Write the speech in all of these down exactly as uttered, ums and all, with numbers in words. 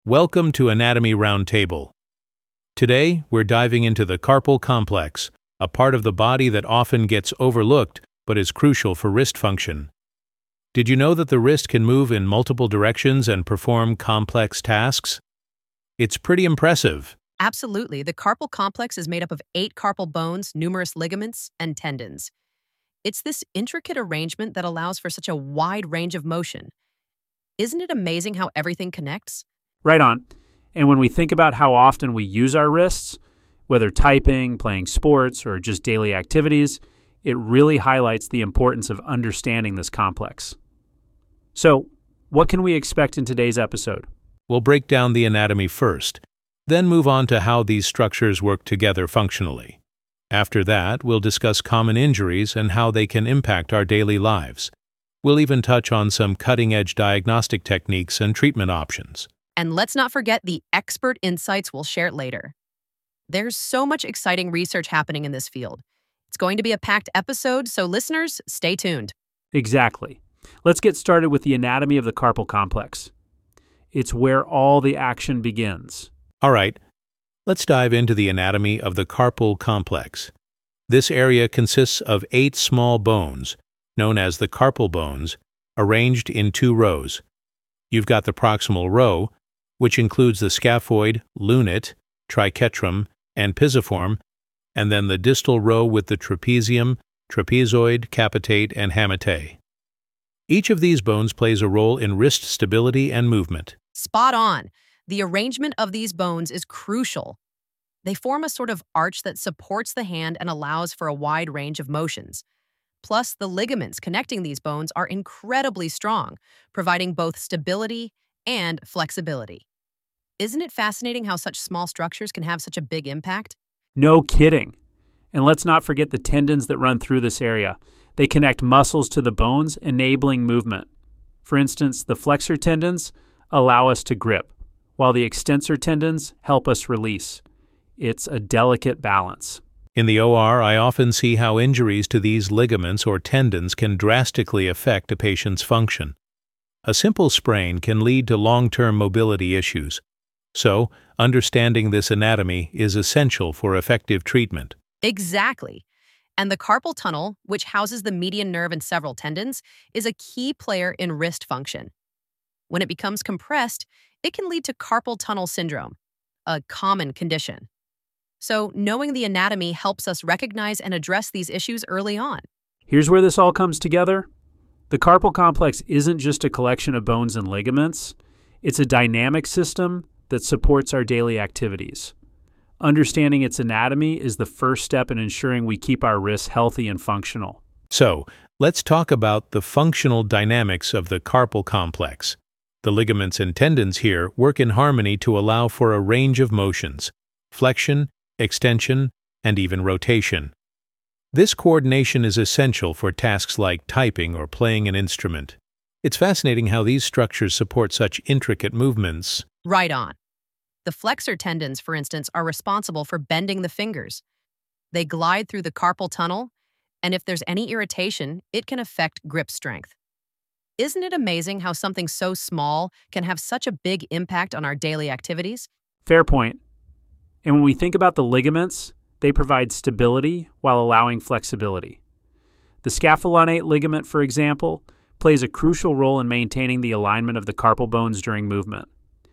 Welcome to Anatomy Roundtable. Today, we're diving into the carpal complex, a part of the body that often gets overlooked but is crucial for wrist function. Did you know that the wrist can move in multiple directions and perform complex tasks? It's pretty impressive. Absolutely. The carpal complex is made up of eight carpal bones, numerous ligaments, and tendons. It's this intricate arrangement that allows for such a wide range of motion. Isn't it amazing how everything connects? Right on. And when we think about how often we use our wrists, whether typing, playing sports, or just daily activities, it really highlights the importance of understanding this complex. So, what can we expect in today's episode? We'll break down the anatomy first, then move on to how these structures work together functionally. After that, we'll discuss common injuries and how they can impact our daily lives. We'll even touch on some cutting-edge diagnostic techniques and treatment options. And let's not forget the expert insights we'll share later. There's so much exciting research happening in this field. It's going to be a packed episode, so listeners, stay tuned. Exactly. Let's get started with the anatomy of the carpal complex. It's where all the action begins. All right, let's dive into the anatomy of the carpal complex. This area consists of eight small bones, known as the carpal bones, arranged in two rows. You've got the proximal row, which includes the scaphoid, lunate, triquetrum, and pisiform, and then the distal row with the trapezium, trapezoid, capitate, and hamate. Each of these bones plays a role in wrist stability and movement. Spot on. The arrangement of these bones is crucial. They form a sort of arch that supports the hand and allows for a wide range of motions. Plus, the ligaments connecting these bones are incredibly strong, providing both stability and flexibility. Isn't it fascinating how such small structures can have such a big impact? No kidding. And let's not forget the tendons that run through this area. They connect muscles to the bones, enabling movement. For instance, the flexor tendons allow us to grip, while the extensor tendons help us release. It's a delicate balance. In the O R, I often see how injuries to these ligaments or tendons can drastically affect a patient's function. A simple sprain can lead to long-term mobility issues. So, understanding this anatomy is essential for effective treatment. Exactly. And the carpal tunnel, which houses the median nerve and several tendons, is a key player in wrist function. When it becomes compressed, it can lead to carpal tunnel syndrome, a common condition. So, knowing the anatomy helps us recognize and address these issues early on. Here's where this all comes together. The carpal complex isn't just a collection of bones and ligaments. It's a dynamic system that supports our daily activities. Understanding its anatomy is the first step in ensuring we keep our wrists healthy and functional. So, let's talk about the functional dynamics of the carpal complex. The ligaments and tendons here work in harmony to allow for a range of motions: flexion, extension, and even rotation. This coordination is essential for tasks like typing or playing an instrument. It's fascinating how these structures support such intricate movements. Right on. The flexor tendons, for instance, are responsible for bending the fingers. They glide through the carpal tunnel, and if there's any irritation, it can affect grip strength. Isn't it amazing how something so small can have such a big impact on our daily activities? Fair point. And when we think about the ligaments, they provide stability while allowing flexibility. The scapholunate ligament, for example, plays a crucial role in maintaining the alignment of the carpal bones during movement.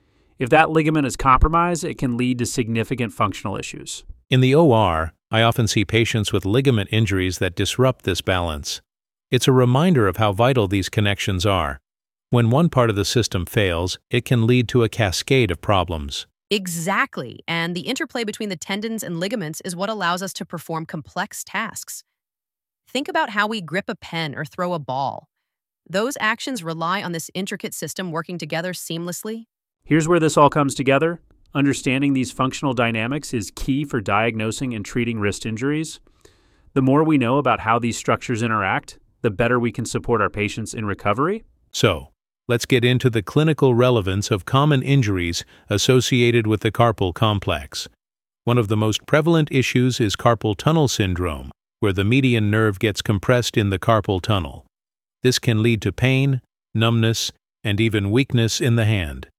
If that ligament is compromised, it can lead to significant functional issues. In the O R, I often see patients with ligament injuries that disrupt this balance. It's a reminder of how vital these connections are. When one part of the system fails, it can lead to a cascade of problems. Exactly, and the interplay between the tendons and ligaments is what allows us to perform complex tasks. Think about how we grip a pen or throw a ball. Those actions rely on this intricate system working together seamlessly. Here's where this all comes together. Understanding these functional dynamics is key for diagnosing and treating wrist injuries. The more we know about how these structures interact, the better we can support our patients in recovery. So, let's get into the clinical relevance of common injuries associated with the carpal complex. One of the most prevalent issues is carpal tunnel syndrome, where the median nerve gets compressed in the carpal tunnel. This can lead to pain, numbness, and even weakness in the hand.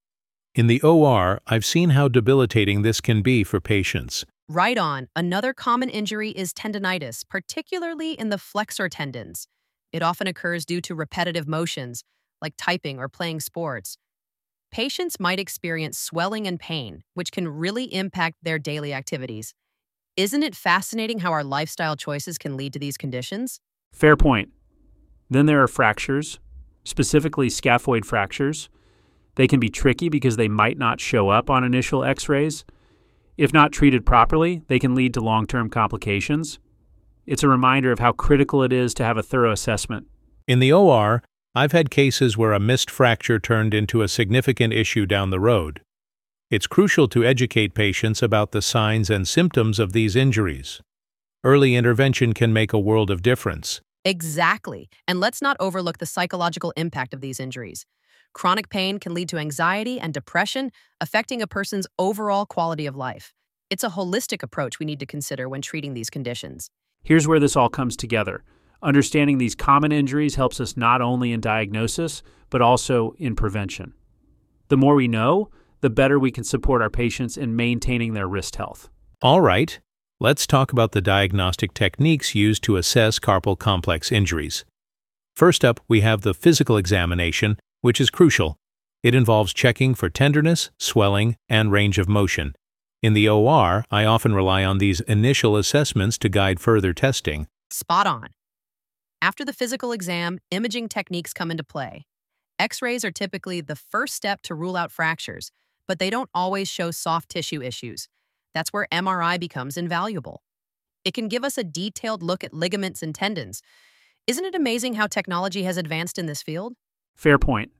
In the O R, I've seen how debilitating this can be for patients. Right on. Another common injury is tendinitis, particularly in the flexor tendons. It often occurs due to repetitive motions, like typing or playing sports. Patients might experience swelling and pain, which can really impact their daily activities. Isn't it fascinating how our lifestyle choices can lead to these conditions? Fair point. Then there are fractures, specifically scaphoid fractures. They can be tricky because they might not show up on initial x-rays. If not treated properly, they can lead to long-term complications. It's a reminder of how critical it is to have a thorough assessment. In the O R, I've had cases where a missed fracture turned into a significant issue down the road. It's crucial to educate patients about the signs and symptoms of these injuries. Early intervention can make a world of difference. Exactly. And let's not overlook the psychological impact of these injuries. Chronic pain can lead to anxiety and depression, affecting a person's overall quality of life. It's a holistic approach we need to consider when treating these conditions. Here's where this all comes together. Understanding these common injuries helps us not only in diagnosis, but also in prevention. The more we know, the better we can support our patients in maintaining their wrist health. All right, let's talk about the diagnostic techniques used to assess carpal complex injuries. First up, we have the physical examination, which is crucial. It involves checking for tenderness, swelling, and range of motion. In the O R, I often rely on these initial assessments to guide further testing. Spot on. After the physical exam, imaging techniques come into play. X-rays are typically the first step to rule out fractures, but they don't always show soft tissue issues. That's where M R I becomes invaluable. It can give us a detailed look at ligaments and tendons. Isn't it amazing how technology has advanced in this field? Fair point.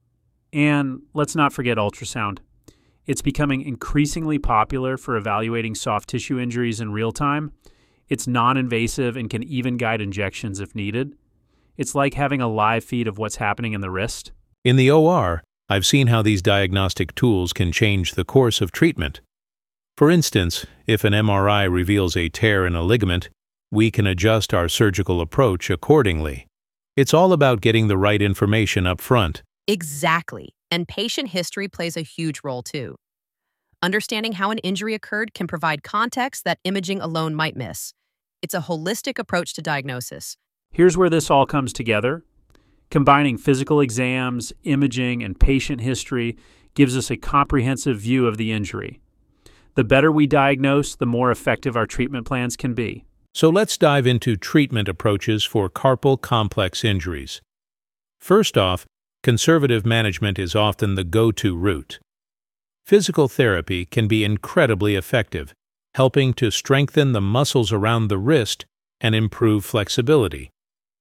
And let's not forget ultrasound. It's becoming increasingly popular for evaluating soft tissue injuries in real time. It's non-invasive and can even guide injections if needed. It's like having a live feed of what's happening in the wrist. In the O R, I've seen how these diagnostic tools can change the course of treatment. For instance, if an M R I reveals a tear in a ligament, we can adjust our surgical approach accordingly. It's all about getting the right information up front. Exactly. And patient history plays a huge role too. Understanding how an injury occurred can provide context that imaging alone might miss. It's a holistic approach to diagnosis. Here's where this all comes together. Combining physical exams, imaging, and patient history gives us a comprehensive view of the injury. The better we diagnose, the more effective our treatment plans can be. So let's dive into treatment approaches for carpal complex injuries. First off, conservative management is often the go-to route. Physical therapy can be incredibly effective, helping to strengthen the muscles around the wrist and improve flexibility.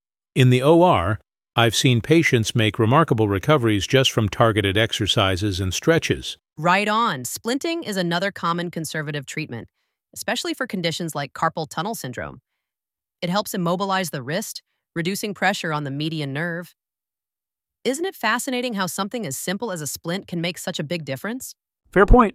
In the O R, I've seen patients make remarkable recoveries just from targeted exercises and stretches. Right on. Splinting is another common conservative treatment, especially for conditions like carpal tunnel syndrome. It helps immobilize the wrist, reducing pressure on the median nerve. Isn't it fascinating how something as simple as a splint can make such a big difference? Fair point.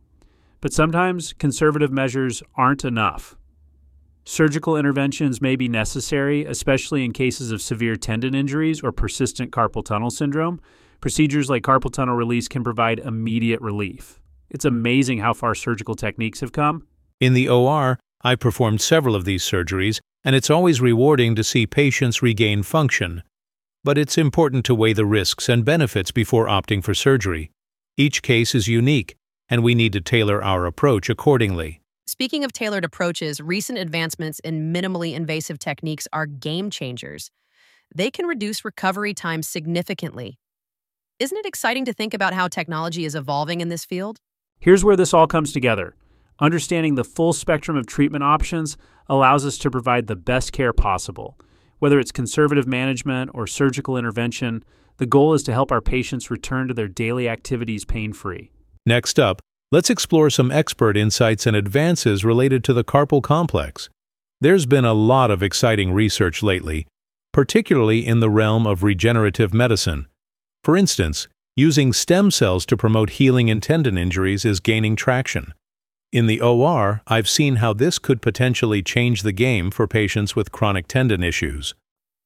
But sometimes conservative measures aren't enough. Surgical interventions may be necessary, especially in cases of severe tendon injuries or persistent carpal tunnel syndrome. Procedures like carpal tunnel release can provide immediate relief. It's amazing how far surgical techniques have come. In the O R, I've performed several of these surgeries, and it's always rewarding to see patients regain function. But it's important to weigh the risks and benefits before opting for surgery. Each case is unique, and we need to tailor our approach accordingly. Speaking of tailored approaches, recent advancements in minimally invasive techniques are game changers. They can reduce recovery time significantly. Isn't it exciting to think about how technology is evolving in this field? Here's where this all comes together. Understanding the full spectrum of treatment options allows us to provide the best care possible. Whether it's conservative management or surgical intervention, the goal is to help our patients return to their daily activities pain-free. Next up, let's explore some expert insights and advances related to the carpal complex. There's been a lot of exciting research lately, particularly in the realm of regenerative medicine. For instance, using stem cells to promote healing in tendon injuries is gaining traction. In the O R, I've seen how this could potentially change the game for patients with chronic tendon issues.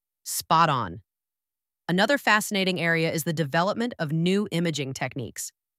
Spot on. Another fascinating area is the development of new imaging techniques.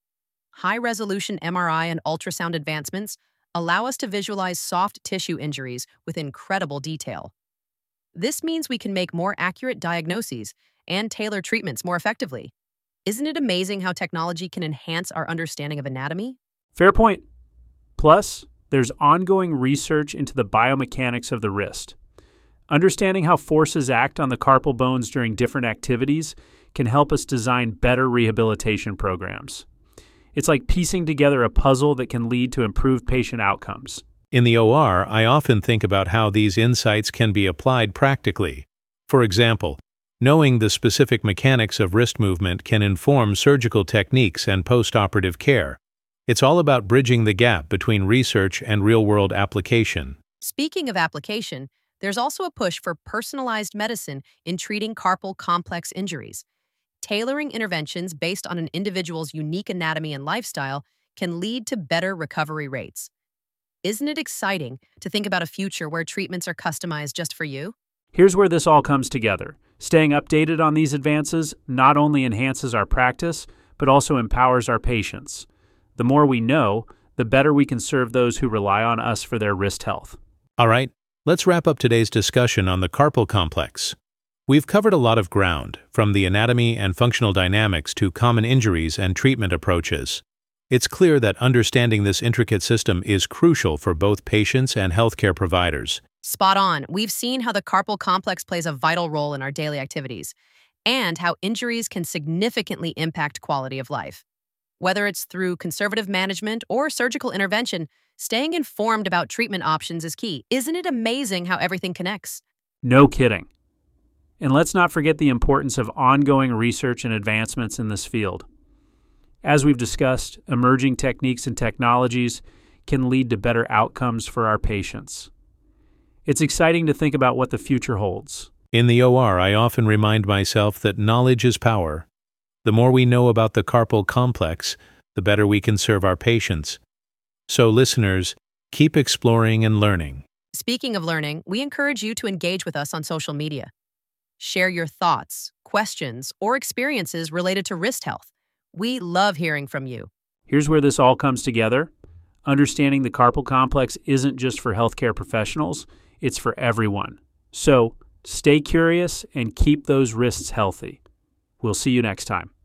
High-resolution M R I and ultrasound advancements allow us to visualize soft tissue injuries with incredible detail. This means we can make more accurate diagnoses and tailor treatments more effectively. Isn't it amazing how technology can enhance our understanding of anatomy? Fair point. Plus, there's ongoing research into the biomechanics of the wrist. Understanding how forces act on the carpal bones during different activities can help us design better rehabilitation programs. It's like piecing together a puzzle that can lead to improved patient outcomes. In the O R, I often think about how these insights can be applied practically. For example, knowing the specific mechanics of wrist movement can inform surgical techniques and post-operative care. It's all about bridging the gap between research and real-world application. Speaking of application, there's also a push for personalized medicine in treating carpal complex injuries. Tailoring interventions based on an individual's unique anatomy and lifestyle can lead to better recovery rates. Isn't it exciting to think about a future where treatments are customized just for you? Here's where this all comes together. Staying updated on these advances not only enhances our practice, but also empowers our patients. The more we know, the better we can serve those who rely on us for their wrist health. All right, let's wrap up today's discussion on the carpal complex. We've covered a lot of ground, from the anatomy and functional dynamics to common injuries and treatment approaches. It's clear that understanding this intricate system is crucial for both patients and healthcare providers. Spot on. We've seen how the carpal complex plays a vital role in our daily activities, and how injuries can significantly impact quality of life. Whether it's through conservative management or surgical intervention, staying informed about treatment options is key. Isn't it amazing how everything connects? No kidding. And let's not forget the importance of ongoing research and advancements in this field. As we've discussed, emerging techniques and technologies can lead to better outcomes for our patients. It's exciting to think about what the future holds. In the O R, I often remind myself that knowledge is power. The more we know about the carpal complex, the better we can serve our patients. So, listeners, keep exploring and learning. Speaking of learning, we encourage you to engage with us on social media. Share your thoughts, questions, or experiences related to wrist health. We love hearing from you. Here's where this all comes together. Understanding the carpal complex isn't just for healthcare professionals, it's for everyone. So, stay curious and keep those wrists healthy. We'll see you next time.